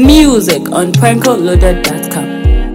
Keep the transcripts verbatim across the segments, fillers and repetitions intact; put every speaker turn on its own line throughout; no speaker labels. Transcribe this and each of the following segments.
Music on prankle loaded dot com.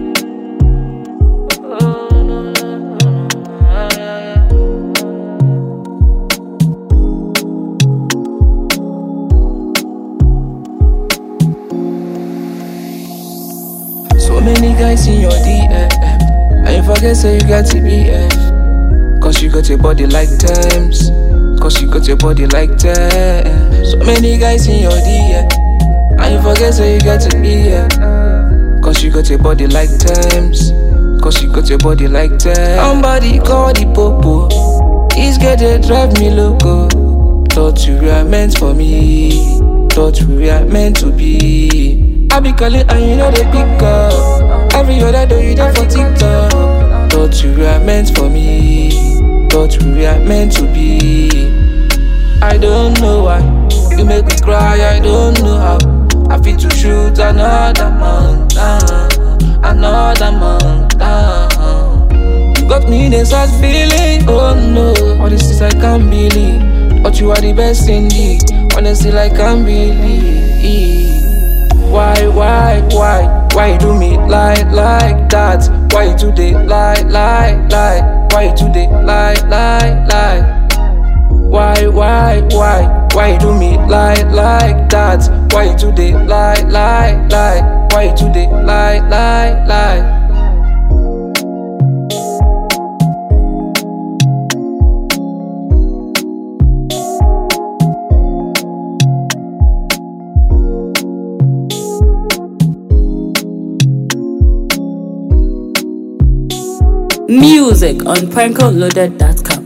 So many guys in your D M, and you forget say you got to be F. Cause you got your body like Thames. Cause you got your body like Thames. So many guys in your D M, and you forget say you got to be F. Cause you got your body like Thames. Cause you got your body like Thames. Somebody call the popo. This girl they drive me loco. Thought you were meant for me. Thought we were meant to be. I be calling and you know they pick up. Every other day you there for TikTok. Thought you were meant for me. Thought we were meant to be. I don't know why you make me cry. I don't know how. I feel to shoot another man down, another man down. You got me in a sad feeling. Oh no, all this is I can't believe. But you are the best indeed. Honestly, I can't believe. Why, why, why, why you do me like, like that? Why you do they lie, lie, lie? Why you do they lie, lie, lie? Why, why, why, why you do me like, like that? Why you do they lie, lie, lie? Why you do they lie, lie, lie?
Music on prankle loaded dot com.